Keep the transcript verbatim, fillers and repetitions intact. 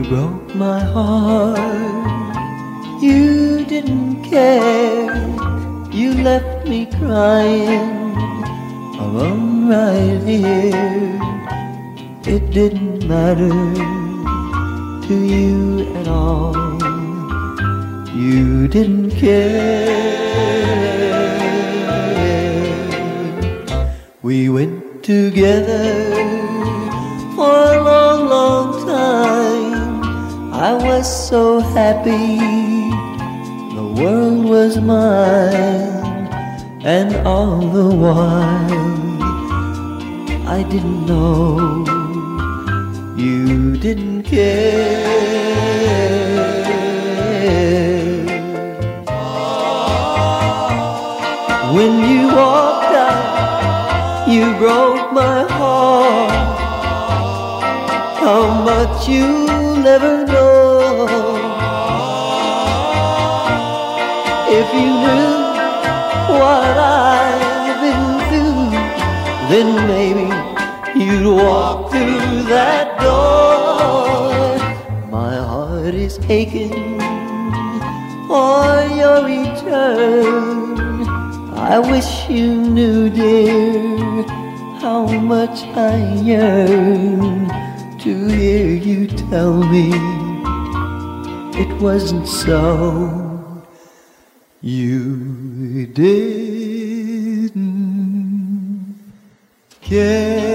broke my heart. You didn't care. You left me crying alone right here. It didn't matter to you at all. You didn't care. We went together for a long, long time. I was so happy, the world was mine. And all the while I didn't know you didn't care. When you walked out, you broke my heart. How much you'll never know. If you knew what I've been through, then maybe you'd walk through that door. My heart is aching for your return. I wish you knew, dear, how much I yearn to hear you tell me it wasn't so. You didn't care.